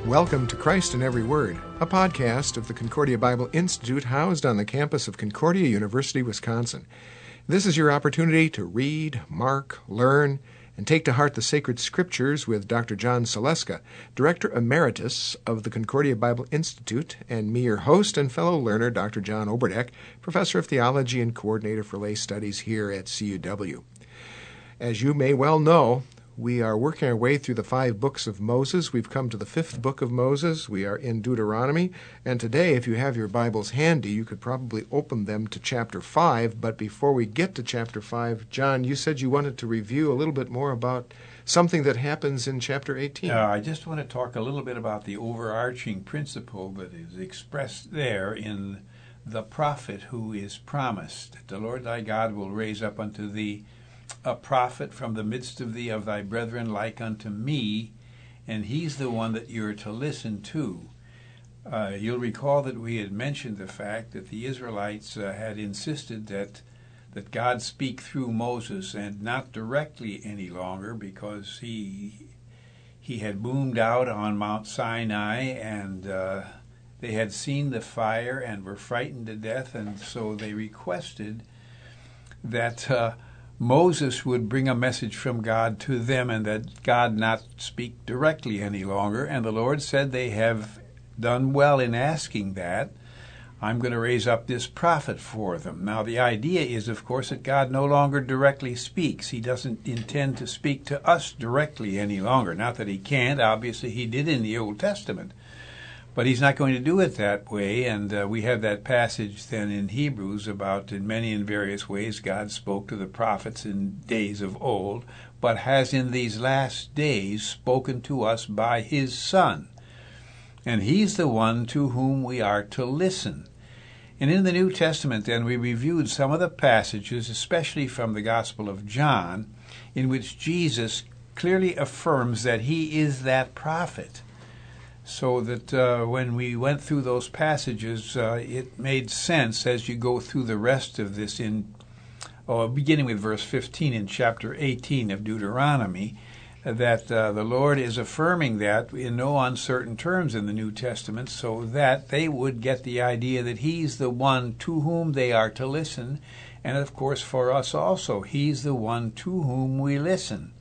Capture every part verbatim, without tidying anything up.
Welcome to Christ in Every Word, a podcast of the Concordia Bible Institute housed on the campus of Concordia University, Wisconsin. This is your opportunity to read, mark, learn, and take to heart the sacred scriptures with Doctor John Saleska, Director Emeritus of the Concordia Bible Institute, and me, your host and fellow learner, Doctor John Oberdeck, Professor of Theology and Coordinator for Lay Studies here at C U W. As you may well know, we are working our way through the five books of Moses. We've come to the fifth book of Moses. We are in Deuteronomy. And today, if you have your Bibles handy, you could probably open them to chapter five. But before we get to chapter five, John, you said you wanted to review a little bit more about something that happens in chapter eighteen. Uh, I just want to talk a little bit about the overarching principle that is expressed there in the prophet who is promised. The Lord thy God will raise up unto thee a prophet from the midst of thee of thy brethren like unto me, and he's the one that you're to listen to. Uh, you'll recall that we had mentioned the fact that the Israelites uh, had insisted that that God speak through Moses and not directly any longer, because he he had boomed out on Mount Sinai, and uh, they had seen the fire and were frightened to death, and so they requested that uh, Moses would bring a message from God to them, and that God not speak directly any longer. And the Lord said, they have done well in asking that. I'm going to raise up this prophet for them. Now, the idea is, of course, that God no longer directly speaks. He doesn't intend to speak to us directly any longer. Not that he can't. Obviously, he did in the Old Testament. But he's not going to do it that way, and uh, we have that passage then in Hebrews about in many and various ways God spoke to the prophets in days of old, but has in these last days spoken to us by his Son. And he's the one to whom we are to listen. And in the New Testament then we reviewed some of the passages, especially from the Gospel of John, in which Jesus clearly affirms that he is that prophet. So that uh, when we went through those passages, uh, it made sense as you go through the rest of this, in oh, beginning with verse fifteen in chapter eighteen of Deuteronomy, that uh, the Lord is affirming that in no uncertain terms in the New Testament, so that they would get the idea that he's the one to whom they are to listen, and of course for us also, he's the one to whom we listen.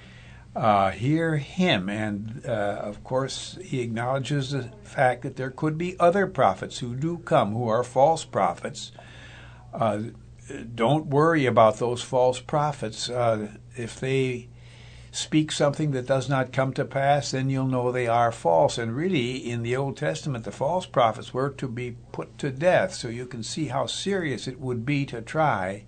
Uh, hear him, and uh, of course he acknowledges the fact that there could be other prophets who do come, who are false prophets. Uh, don't worry about those false prophets. Uh, if they speak something that does not come to pass, then you'll know they are false. And really, in the Old Testament, the false prophets were to be put to death, so you can see how serious it would be to try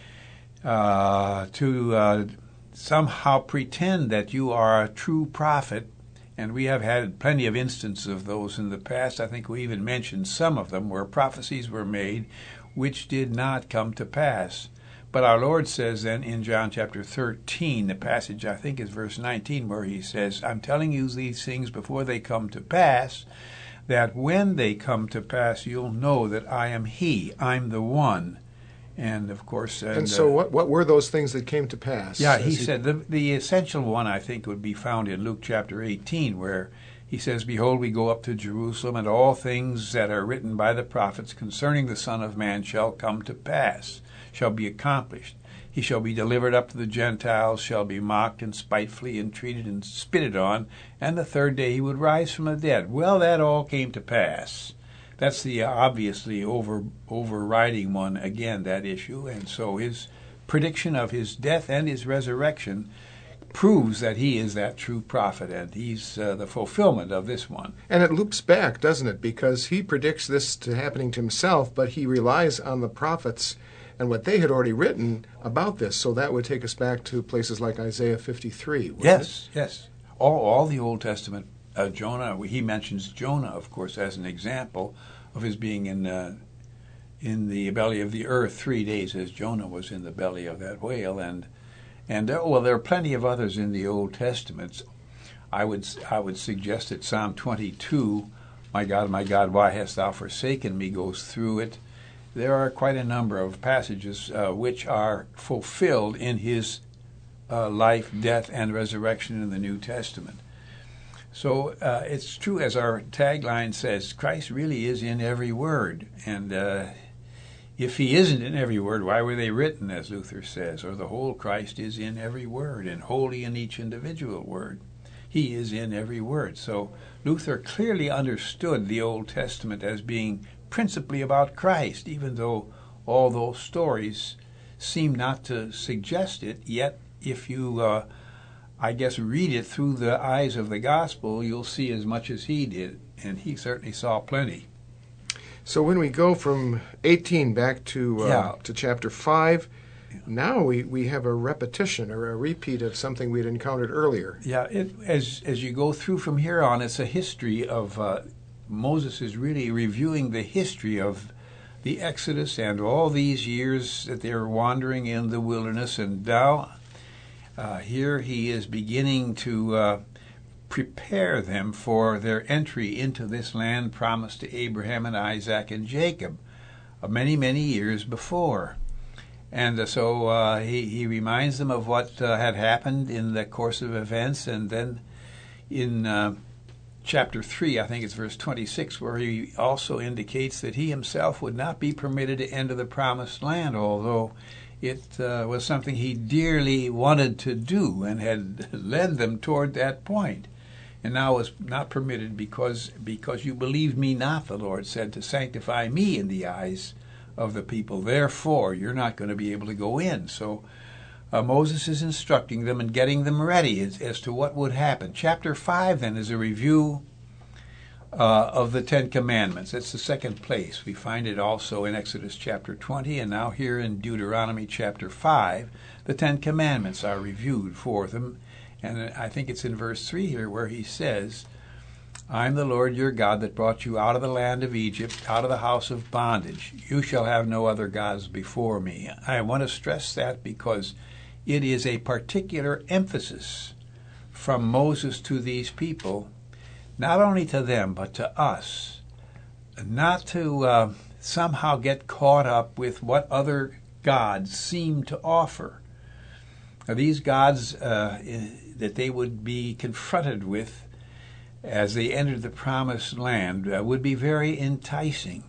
uh, to uh, somehow pretend that you are a true prophet. And we have had plenty of instances of those in the past. I think we even mentioned some of them where prophecies were made which did not come to pass. But our Lord says then in John chapter thirteen, the passage I think is verse nineteen, where he says, I'm telling you these things before they come to pass, that when they come to pass you'll know that I am he, I'm the one. And of course, and, and so, uh, what what were those things that came to pass? Yeah, he, he said the the essential one I think would be found in Luke chapter eighteen, where he says, "Behold, we go up to Jerusalem, and all things that are written by the prophets concerning the Son of Man shall come to pass, shall be accomplished. He shall be delivered up to the Gentiles, shall be mocked and spitefully entreated and spitted on, and the third day he would rise from the dead." Well, that all came to pass. That's the obviously over overriding one, again, that issue. And so his prediction of his death and his resurrection proves that he is that true prophet, and he's uh, the fulfillment of this one. And it loops back, doesn't it? Because he predicts this to happening to himself, but he relies on the prophets and what they had already written about this. So that would take us back to places like Isaiah fifty-three. Yes, it? yes. All, all the Old Testament, uh, Jonah, he mentions Jonah, of course, as an example of his being in uh, in the belly of the earth three days, as Jonah was in the belly of that whale. And and uh, well, there are plenty of others in the Old Testament. I would I would suggest that Psalm twenty-two, "My God, my God, why hast thou forsaken me?" goes through it. There are quite a number of passages uh, which are fulfilled in his uh, life, death, and resurrection in the New Testament. So uh, it's true, as our tagline says, Christ really is in every word. And uh, if he isn't in every word, why were they written, as Luther says? Or the whole Christ is in every word, and wholly in each individual word. He is in every word. So Luther clearly understood the Old Testament as being principally about Christ, even though all those stories seem not to suggest it. Yet, if you, uh, I guess, read it through the eyes of the gospel, you'll see as much as he did, and he certainly saw plenty. So when we go from eighteen back to uh, Yeah. to chapter five, now we, we have a repetition or a repeat of something we'd encountered earlier. Yeah, it, as as you go through from here on, it's a history of uh, Moses is really reviewing the history of the Exodus and all these years that they were wandering in the wilderness, and now uh, here he is beginning to uh, prepare them for their entry into this land promised to Abraham and Isaac and Jacob uh, many, many years before. And uh, so uh, he, he reminds them of what uh, had happened in the course of events. And then in uh, chapter three, I think it's verse twenty-six, where he also indicates that he himself would not be permitted to enter the promised land, although it uh, was something he dearly wanted to do and had led them toward that point. And now was not permitted because, because you believed me not, the Lord said, to sanctify me in the eyes of the people. Therefore, you're not going to be able to go in. So uh, Moses is instructing them and getting them ready as, as to what would happen. Chapter five, then, is a review uh, of the Ten Commandments. It's the second place. We find it also in Exodus chapter twenty, and now here in Deuteronomy chapter five, the Ten Commandments are reviewed for them. And I think it's in verse three here where he says, I'm the Lord your God that brought you out of the land of Egypt, out of the house of bondage. You shall have no other gods before me. I want to stress that because it is a particular emphasis from Moses to these people, not only to them, but to us, not to uh, somehow get caught up with what other gods seem to offer. Now, these gods uh, that they would be confronted with as they entered the promised land uh, would be very enticing,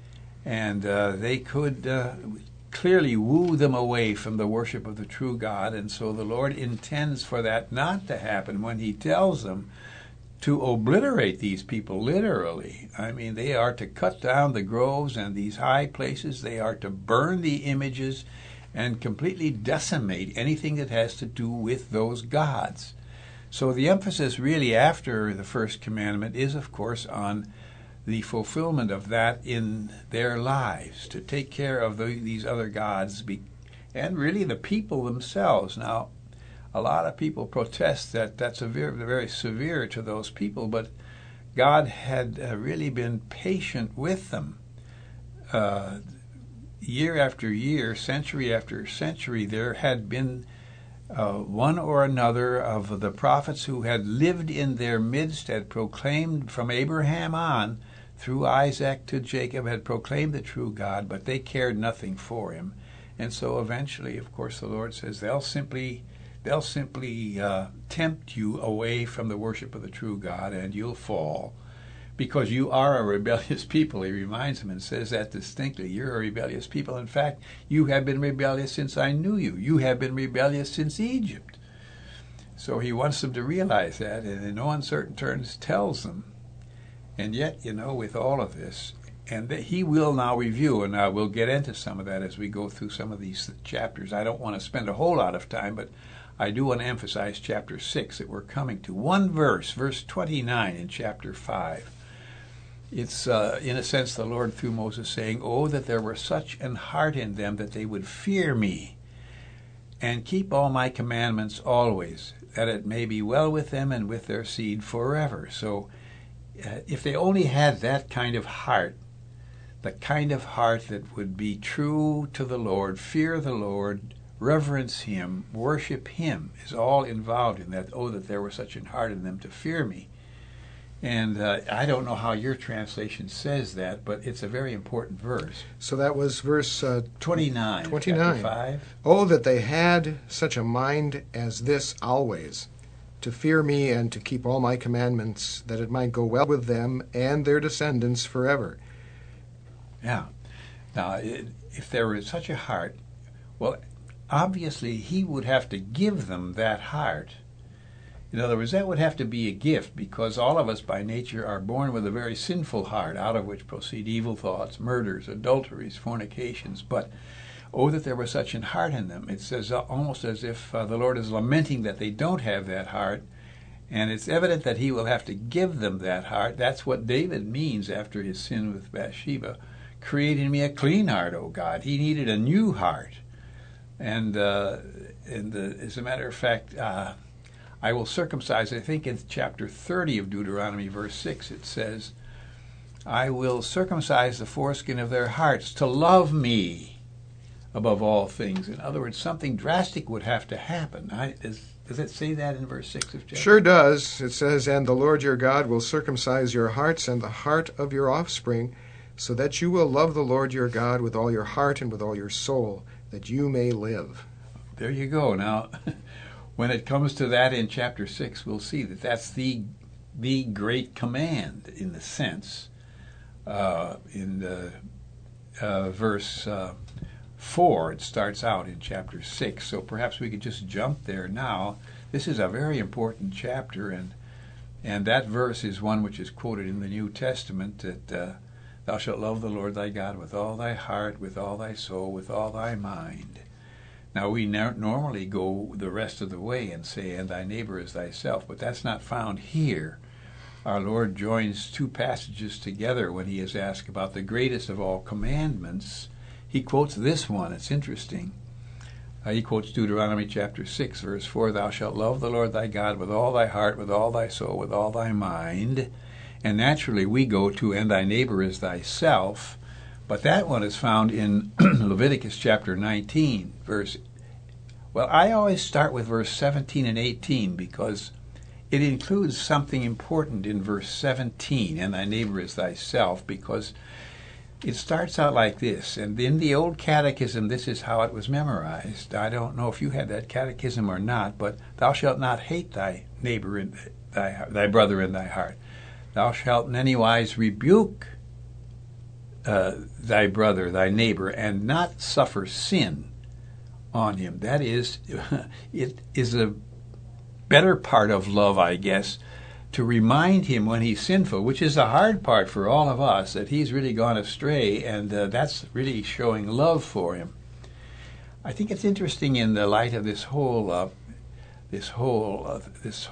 and uh, they could uh, clearly woo them away from the worship of the true God. And so the Lord intends for that not to happen when he tells them to obliterate these people, literally. I mean, they are to cut down the groves and these high places. They are to burn the images and completely decimate anything that has to do with those gods. So the emphasis really after the first commandment is, of course, on the fulfillment of that in their lives, to take care of the, these other gods, be, and really the people themselves. Now, a lot of people protest that that's a very, very severe to those people, but God had uh, really been patient with them. Uh, year after year, century after century, there had been Uh, one or another of the prophets who had lived in their midst, had proclaimed from Abraham on, through Isaac to Jacob, had proclaimed the true God, but they cared nothing for him. And so eventually, of course, the Lord says they'll simply they'll simply uh, tempt you away from the worship of the true God, and you'll fall. Because you are a rebellious people, he reminds them and says that distinctly. You're a rebellious people. In fact, you have been rebellious since I knew you. You have been rebellious since Egypt. So he wants them to realize that, and in no uncertain terms tells them. And yet, you know, with all of this, and that he will now review, and I will get into some of that as we go through some of these chapters. I don't want to spend a whole lot of time, but I do want to emphasize chapter six that we're coming to. One verse, verse twenty-nine in chapter five. It's, uh, in a sense, the Lord through Moses saying, oh, that there were such an heart in them that they would fear me and keep all my commandments always, that it may be well with them and with their seed forever. So uh, if they only had that kind of heart, the kind of heart that would be true to the Lord, fear the Lord, reverence him, worship him, is all involved in that. Oh, that there were such an heart in them to fear me. And uh, I don't know how your translation says that, but it's a very important verse. So that was verse uh, twenty-nine. twenty-nine. Chapter five. Oh, that they had such a mind as this always, to fear me and to keep all my commandments, that it might go well with them and their descendants forever. Yeah. Now, if there was such a heart, well, obviously he would have to give them that heart. In other words, that would have to be a gift, because all of us by nature are born with a very sinful heart, out of which proceed evil thoughts, murders, adulteries, fornications. But oh, that there was such an heart in them. It says uh, almost as if uh, the Lord is lamenting that they don't have that heart, and it's evident that he will have to give them that heart. That's what David means after his sin with Bathsheba. Create in me a clean heart, O God. He needed a new heart. And, uh, and uh, as a matter of fact, uh, I will circumcise, I think in chapter thirty of Deuteronomy, verse six, it says, I will circumcise the foreskin of their hearts to love me above all things. In other words, something drastic would have to happen. I, is, does it say that in verse six of chapter? Sure does. It says, and the Lord your God will circumcise your hearts and the heart of your offspring, so that you will love the Lord your God with all your heart and with all your soul, that you may live. There you go. Now, when it comes to that in chapter six, we'll see that that's the, the great command in the sense. Uh, in the, uh, verse Uh, Four, it starts out in chapter six, so perhaps we could just jump there now. This is a very important chapter, and and that verse is one which is quoted in the New Testament, that uh, thou shalt love the Lord thy God with all thy heart, with all thy soul, with all thy mind. Now we no- normally go the rest of the way and say, and thy neighbor as thyself, but that's not found here. Our Lord joins two passages together when he is asked about the greatest of all commandments. He quotes this one. It's interesting. Uh, he quotes Deuteronomy chapter six, verse four, thou shalt love the Lord thy God with all thy heart, with all thy soul, with all thy mind. And naturally we go to, and thy neighbor is thyself. But that one is found in Leviticus chapter nineteen, verse... Well, I always start with verse seventeen and eighteen, because it includes something important in verse seventeen, and thy neighbor is thyself, because it starts out like this, and in the old catechism, this is how it was memorized. I don't know if you had that catechism or not, but thou shalt not hate thy neighbor, in thy, thy brother in thy heart. Thou shalt in any wise rebuke uh, thy brother, thy neighbor, and not suffer sin on him. That is, it is a better part of love, I guess, to remind him when he's sinful, which is the hard part for all of us, that he's really gone astray, and uh, that's really showing love for him. I think it's interesting in the light of this whole, uh, this whole, uh, this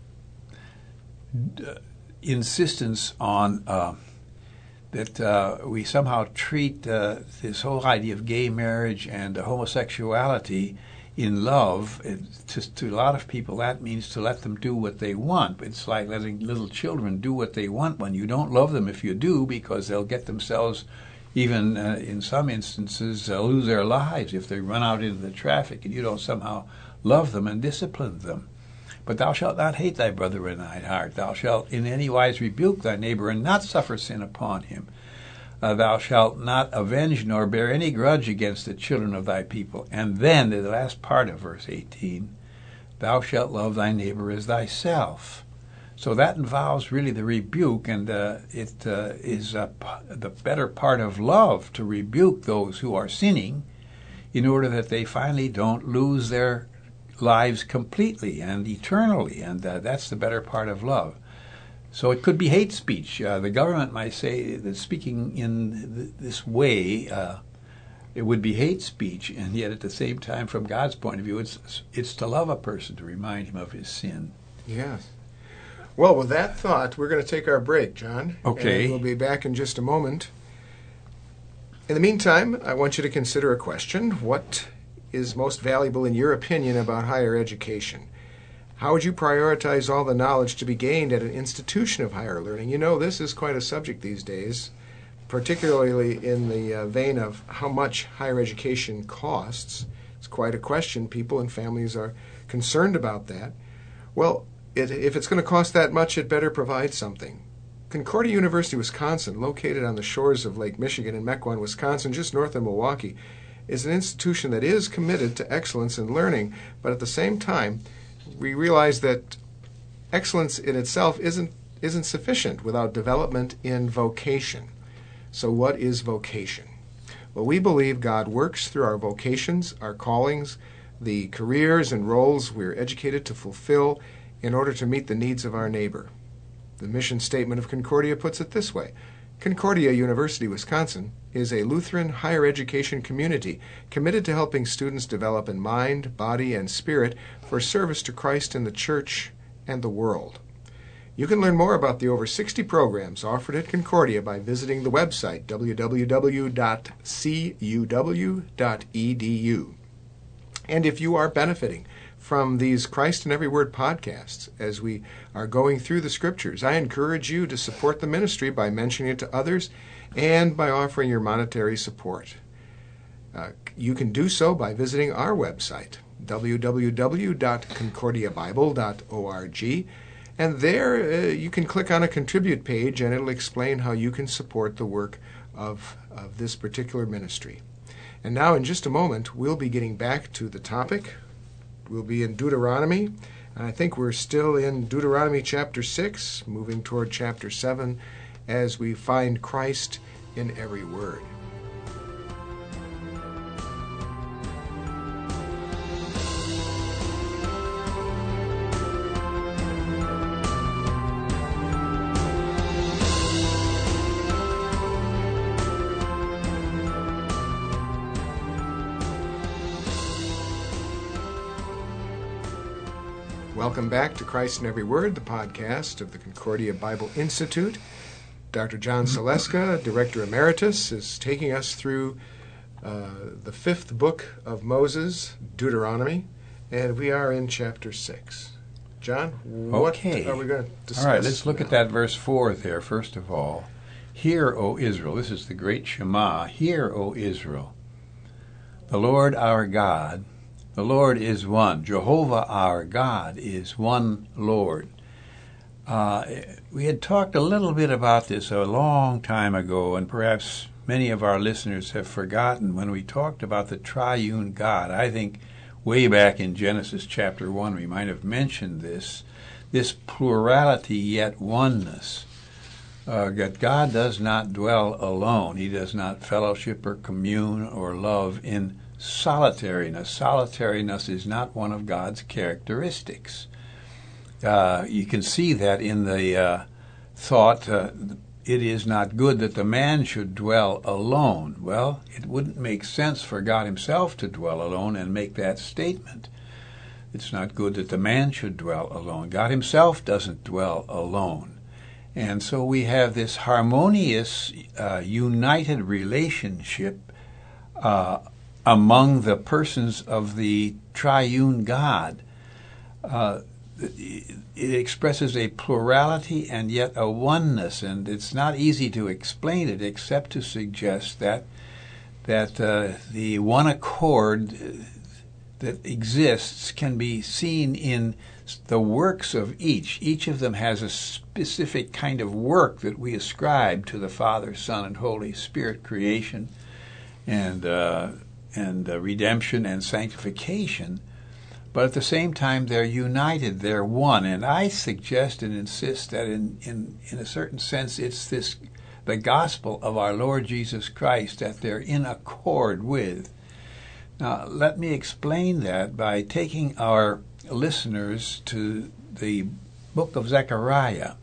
uh, insistence on uh, that uh, we somehow treat uh, this whole idea of gay marriage and uh, homosexuality in love. It, to, to a lot of people, that means to let them do what they want. It's like letting little children do what they want when you don't love them if you do, because they'll get themselves, even uh, in some instances, uh, lose their lives if they run out into the traffic and you don't somehow love them and discipline them. But thou shalt not hate thy brother in thine heart. Thou shalt in any wise rebuke thy neighbor and not suffer sin upon him. Uh, thou shalt not avenge nor bear any grudge against the children of thy people. And then, the last part of verse eighteen, thou shalt love thy neighbor as thyself. So that involves really the rebuke, and uh, it uh, is uh, the better part of love to rebuke those who are sinning in order that they finally don't lose their lives completely and eternally, and uh, that's the better part of love. So it could be hate speech. Uh, the government might say that speaking in th- this way, uh, it would be hate speech, and yet at the same time, from God's point of view, it's it's to love a person, to remind him of his sin. Yes. Well, with that thought, we're going to take our break, John. Okay. And we'll be back in just a moment. In the meantime, I want you to consider a question. What is most valuable in your opinion about higher education? How would you prioritize all the knowledge to be gained at an institution of higher learning? You know, this is quite a subject these days, particularly in the uh, vein of how much higher education costs. It's quite a question. People and families are concerned about that. Well, it, if it's going to cost that much, it better provide something. Concordia University, Wisconsin, located on the shores of Lake Michigan in Mequon, Wisconsin, just north of Milwaukee, is an institution that is committed to excellence in learning, but at the same time, we realize that excellence in itself isn't isn't sufficient without development in vocation. So what is vocation? Well, we believe God works through our vocations, our callings, the careers and roles we're educated to fulfill in order to meet the needs of our neighbor. The mission statement of Concordia puts it this way: Concordia University, Wisconsin, is a Lutheran higher education community committed to helping students develop in mind, body, and spirit for service to Christ in the church and the world. You can learn more about the over sixty programs offered at Concordia by visiting the website w w w dot c u w dot e d u. And if you are benefiting from these Christ in Every Word podcasts as we are going through the Scriptures, I encourage you to support the ministry by mentioning it to others and by offering your monetary support. Uh, you can do so by visiting our website, w w w dot concordia bible dot org, and there uh, you can click on a Contribute page and it'll explain how you can support the work of, of this particular ministry. And now in just a moment, we'll be getting back to the topic. We'll be in Deuteronomy, and I think we're still in Deuteronomy chapter six, moving toward chapter seven, as we find Christ in every word. Welcome back to Christ in Every Word, the podcast of the Concordia Bible Institute. Doctor John Saleska, Director Emeritus, is taking us through uh, the fifth book of Moses, Deuteronomy, and we are in chapter six. John, what okay. are we going to discuss? All right, let's look now? at that verse four there, first of all. Hear, O Israel, this is the great Shema. Hear, O Israel, the Lord our God, the Lord is one. Jehovah our God is one Lord. Uh, we had talked a little bit about this a long time ago, and perhaps many of our listeners have forgotten when we talked about the triune God. I think way back in Genesis chapter one we might have mentioned this, this plurality yet oneness. Uh, that God does not dwell alone. He does not fellowship or commune or love in solitariness. Solitariness is not one of God's characteristics. Uh, you can see that in the uh, thought, uh, it is not good that the man should dwell alone. Well, it wouldn't make sense for God himself to dwell alone and make that statement. It's not good that the man should dwell alone. God himself doesn't dwell alone. And so we have this harmonious, uh, united relationship uh, among the persons of the triune God. Uh, it expresses a plurality and yet a oneness, and it's not easy to explain it except to suggest that that uh, the one accord that exists can be seen in the works of each. Each of them has a specific kind of work that we ascribe to the Father, Son, and Holy Spirit, creation and uh, and uh, redemption and sanctification, but at the same time they're united, they're one. And I suggest and insist that in, in, in a certain sense it's this the gospel of our Lord Jesus Christ that they're in accord with. Now let me explain that by taking our listeners to the book of Zechariah.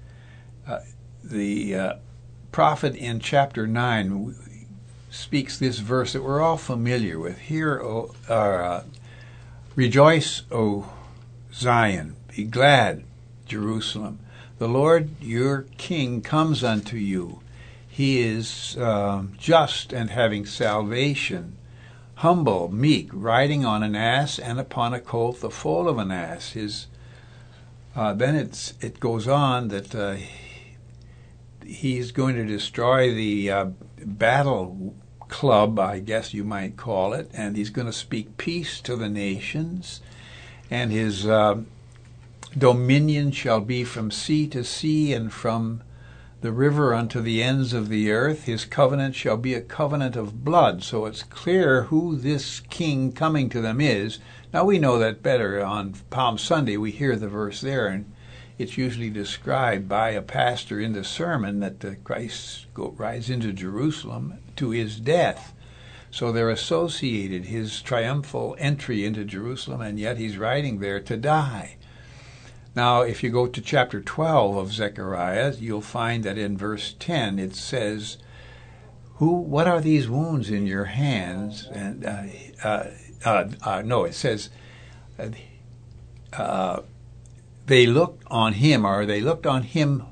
Uh, the uh, prophet in chapter nine speaks this verse that we're all familiar with. Hear, O, uh, rejoice, O Zion, be glad, Jerusalem. The Lord your King comes unto you. He is um, just and having salvation, humble, meek, riding on an ass and upon a colt, the foal of an ass. His uh, then it's it goes on that uh, he's going to destroy the uh, battle club, I guess you might call it, and he's going to speak peace to the nations, and his uh, dominion shall be from sea to sea and from the river unto the ends of the earth. His covenant shall be a covenant of blood. So it's clear who this king coming to them is. Now we know that better. On Palm Sunday we hear the verse there in, it's usually described by a pastor in the sermon that the Christ go, rides into Jerusalem to his death. So they're associated, his triumphal entry into Jerusalem, and yet he's riding there to die. Now, if you go to chapter twelve of Zechariah, you'll find that in verse ten it says, "Who? What are these wounds in your hands?" And uh, uh, uh, uh, no, it says, uh, uh, "They looked on him, or they looked on him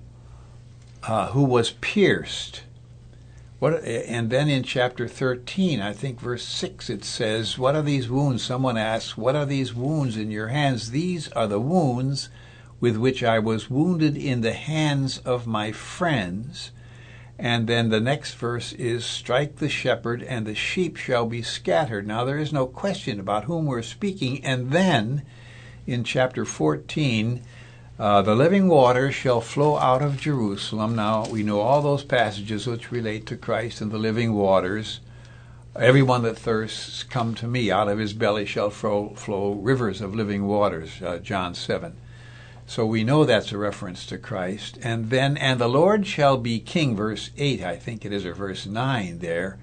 uh, who was pierced." What? And then in chapter thirteen, I think verse six, it says, "What are these wounds?" Someone asks, "What are these wounds in your hands?" "These are the wounds with which I was wounded in the hands of my friends." And then the next verse is, "Strike the shepherd, and the sheep shall be scattered." Now there is no question about whom we're speaking. And then in chapter fourteen, Uh, the living water shall flow out of Jerusalem. Now, we know all those passages which relate to Christ and the living waters. "Everyone that thirsts, come to me. Out of his belly shall flow, flow rivers of living waters," uh, John seven. So we know that's a reference to Christ. And then, "And the Lord shall be king," verse eight, I think it is, or verse nine there,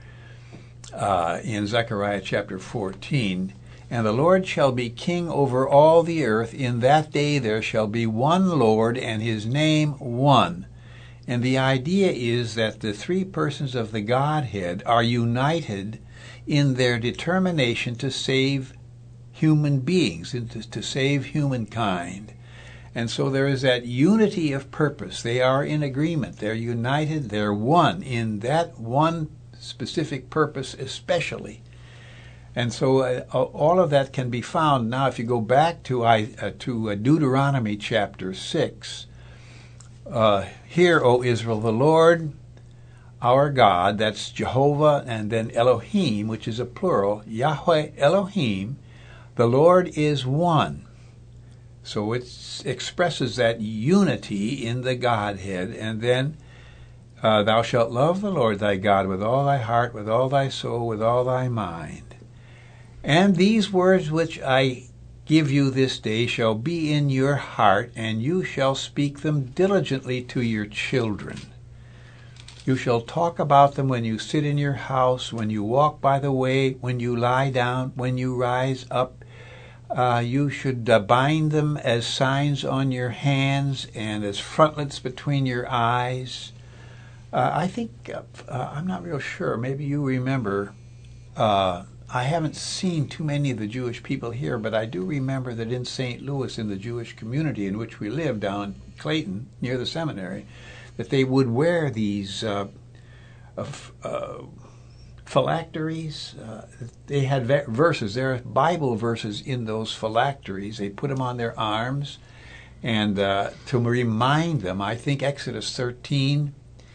uh, in Zechariah chapter fourteen. "And the Lord shall be king over all the earth. In that day there shall be one Lord, and his name one." And the idea is that the three persons of the Godhead are united in their determination to save human beings, to, to save humankind. And so there is that unity of purpose. They are in agreement. They're united. They're one in that one specific purpose especially. And so uh, all of that can be found. Now, if you go back to I, uh, to uh, Deuteronomy chapter six, uh, "Hear, O Israel, the Lord our God," that's Jehovah, and then Elohim, which is a plural, Yahweh Elohim, "the Lord is one." So it expresses that unity in the Godhead. And then, uh, "Thou shalt love the Lord thy God with all thy heart, with all thy soul, with all thy mind. And these words which I give you this day shall be in your heart, and you shall speak them diligently to your children. You shall talk about them when you sit in your house, when you walk by the way, when you lie down, when you rise up. Uh, you should uh, bind them as signs on your hands and as frontlets between your eyes." Uh, I think, uh, uh, I'm not real sure, maybe you remember, uh, I haven't seen too many of the Jewish people here, but I do remember that in Saint Louis, in the Jewish community in which we live down in Clayton, near the seminary, that they would wear these uh, uh, uh, phylacteries. Uh, they had verses. There are Bible verses in those phylacteries. They put them on their arms, and uh, to remind them, I think Exodus thirteen,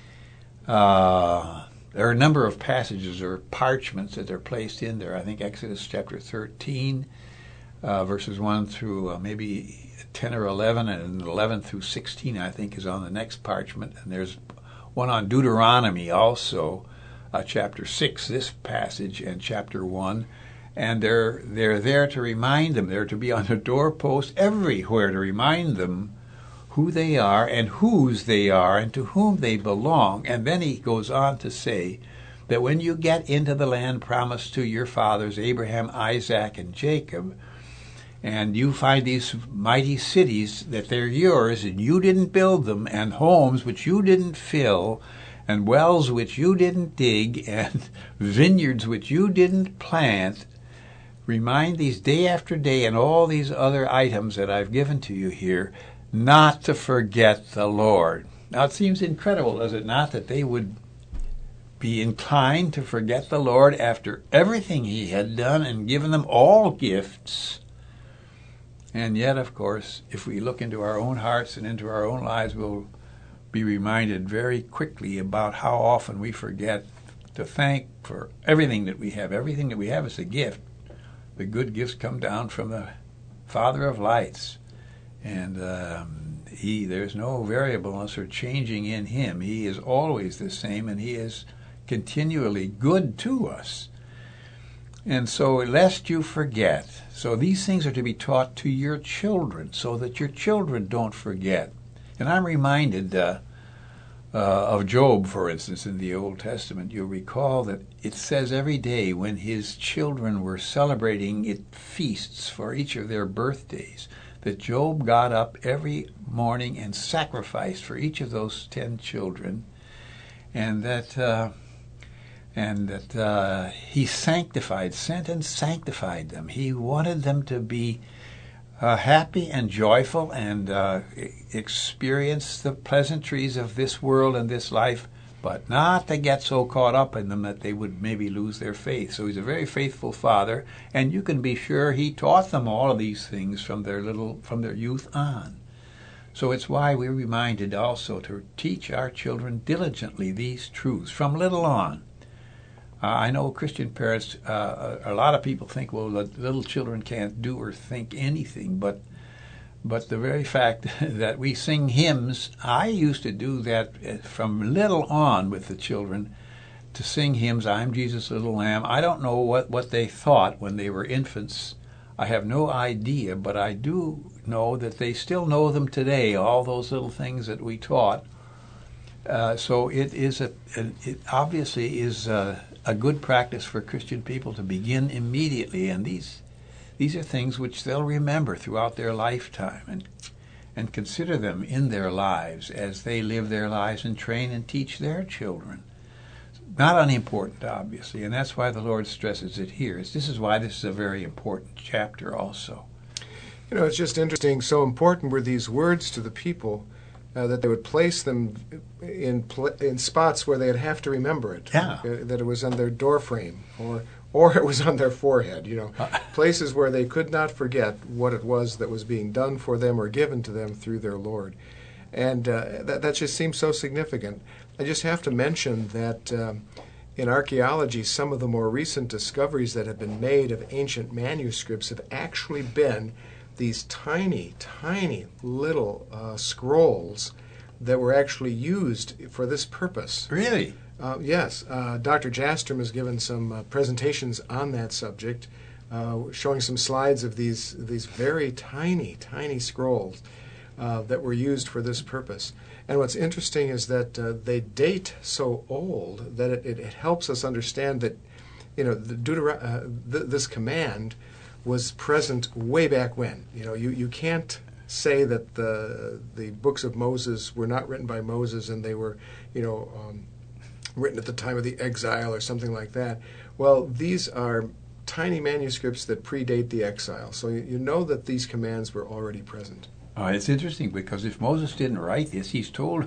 uh, there are a number of passages or parchments that are placed in there. I think Exodus chapter thirteen, uh, verses one through uh, maybe ten or eleven, and eleven through sixteen, I think, is on the next parchment. And there's one on Deuteronomy also, uh, chapter six, this passage, and chapter one. And they're, they're there to remind them. They're to be on the doorpost everywhere to remind them who they are and whose they are and to whom they belong. And then he goes on to say that when you get into the land promised to your fathers, Abraham, Isaac, and Jacob, and you find these mighty cities, that they're yours and you didn't build them, and homes which you didn't fill, and wells which you didn't dig, and vineyards which you didn't plant, remind these day after day and all these other items that I've given to you here, not to forget the Lord. Now it seems incredible, does it not, that they would be inclined to forget the Lord after everything he had done and given them all gifts. And yet, of course, if we look into our own hearts and into our own lives, we'll be reminded very quickly about how often we forget to thank for everything that we have. Everything that we have is a gift. The good gifts come down from the Father of lights. And um, he, there's no variableness or changing in him. He is always the same, and he is continually good to us. And so, lest you forget, so these things are to be taught to your children, so that your children don't forget. And I'm reminded uh, uh, of Job, for instance, in the Old Testament. You'll recall that it says every day when his children were celebrating it feasts for each of their birthdays, that Job got up every morning and sacrificed for each of those ten children, and that uh, and that uh, he sanctified, sent and sanctified them. He wanted them to be uh, happy and joyful and uh, experience the pleasantries of this world and this life, but not to get so caught up in them that they would maybe lose their faith. So he's a very faithful father, and you can be sure he taught them all of these things from their little from their youth on. So it's why we're reminded also to teach our children diligently these truths from little on. Uh, I know Christian parents, uh, a lot of people think, well, the little children can't do or think anything, but But the very fact that we sing hymns, I used to do that from little on with the children, to sing hymns, I'm Jesus' Little Lamb. I don't know what, what they thought when they were infants. I have no idea, but I do know that they still know them today, all those little things that we taught. Uh, so it is a, it obviously is a, a good practice for Christian people to begin immediately, and these These are things which they'll remember throughout their lifetime and and consider them in their lives as they live their lives and train and teach their children. Not unimportant, obviously, and that's why the Lord stresses it here. This is why this is a very important chapter also. You know, it's just interesting. So important were these words to the people uh, that they would place them in pl- in spots where they'd have to remember it. Yeah. Uh, that it was on their door frame or or it was on their forehead, you know, places where they could not forget what it was that was being done for them or given to them through their Lord. And uh, that, that just seems so significant. I just have to mention that um, in archaeology, some of the more recent discoveries that have been made of ancient manuscripts have actually been these tiny, tiny little uh, scrolls that were actually used for this purpose. Really? Uh, yes, uh, Doctor Jastrom has given some uh, presentations on that subject, uh, showing some slides of these these very tiny, tiny scrolls uh, that were used for this purpose. And what's interesting is that uh, they date so old that it, it, it helps us understand that, you know, the Deutero- uh, th- this command was present way back when. You know, you, you can't say that the the books of Moses were not written by Moses and they were, you know, um, written at the time of the exile or something like that. Well, these are tiny manuscripts that predate the exile. So you, you know that these commands were already present. Uh, it's interesting because if Moses didn't write this, he's told,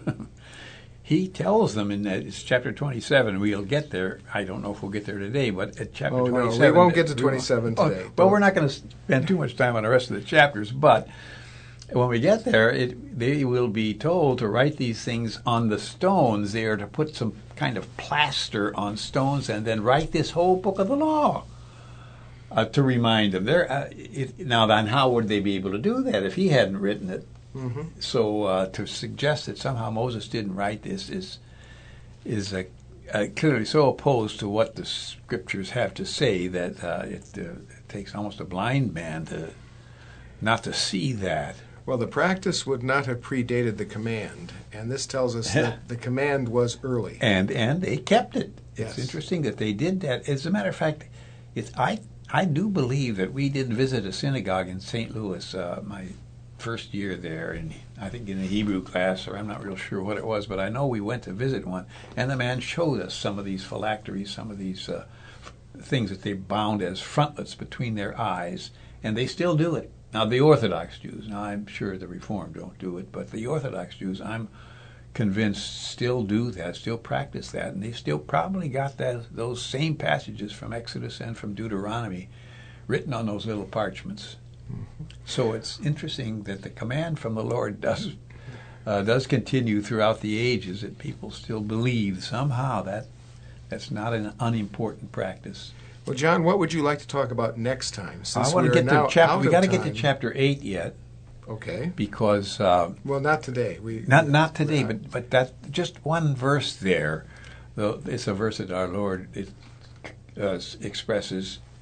he tells them in that, it's chapter twenty-seven, we'll get there. I don't know if we'll get there today, but at chapter oh, twenty-seven. No, we won't get to twenty-seven we today. Oh, well, we're not going to spend too much time on the rest of the chapters, but when we get there, it, they will be told to write these things on the stones. They are to put some kind of plaster on stones and then write this whole book of the law uh, to remind them. They're, uh, it, now, then, how would they be able to do that if he hadn't written it? Mm-hmm. So uh, to suggest that somehow Moses didn't write this is is uh, uh, clearly so opposed to what the Scriptures have to say that uh, it, uh, it takes almost a blind man to not to see that. Well, the practice would not have predated the command, and this tells us that the command was early. And and they kept it. It's Yes. interesting that they did that. As a matter of fact, it's I I do believe that we did visit a synagogue in Saint Louis uh, my first year there, and I think in a Hebrew class, or I'm not real sure what it was, but I know we went to visit one, and the man showed us some of these phylacteries, some of these uh, f- things that they bound as frontlets between their eyes, and they still do it. Now, the Orthodox Jews, now I'm sure the Reformed don't do it, but the Orthodox Jews, I'm convinced, still do that, still practice that, and they still probably got that those same passages from Exodus and from Deuteronomy written on those little parchments. Mm-hmm. So it's interesting that the command from the Lord does uh, does continue throughout the ages, that people still believe somehow that that's not an unimportant practice. Well, John, what would you like to talk about next time? Since I want to we are get to now chapter. out We of got to get to time. chapter eight yet, Okay. because uh, Well, not today. We not not today, uh, but but that just one verse there. Though it's a verse that our Lord it, uh, expresses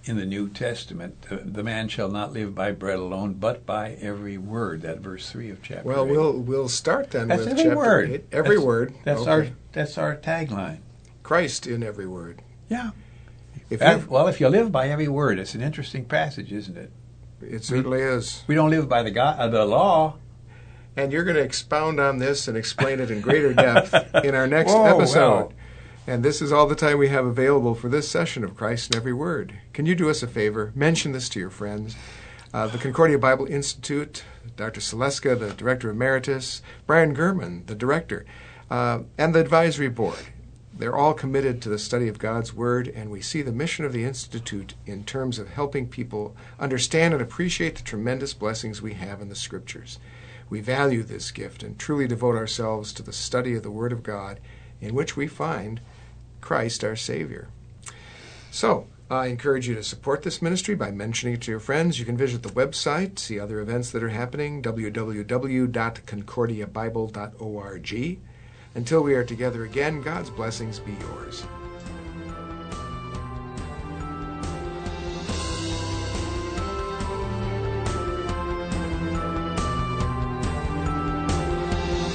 in the New Testament, the, the man shall not live by bread alone, but by every word. That verse three of chapter Well, eight. we'll we'll start then That's with every chapter word. eight. Every that's, word. That's Okay. our that's our tagline. Christ in every word. Yeah. If That- you, well, if you live by every word, it's an interesting passage, isn't it? it certainly is. We don't live by the God, uh, the law. And you're going to expound on this and explain it in greater depth in our next Whoa, episode. well. And this is all the time we have available for this session of Christ in Every Word. Can you do us a favor? Mention this to your friends. Uh, the Concordia Bible Institute, Doctor Seleska, the Director Emeritus, Brian Gurman, the Director, uh, and the Advisory Board. They're all committed to the study of God's Word, and we see the mission of the Institute in terms of helping people understand and appreciate the tremendous blessings we have in the Scriptures. We value this gift and truly devote ourselves to the study of the Word of God, in which we find Christ our Savior. So, I encourage you to support this ministry by mentioning it to your friends. You can visit the website, see other events that are happening, w w w dot concordia bible dot org. Until we are together again, God's blessings be yours.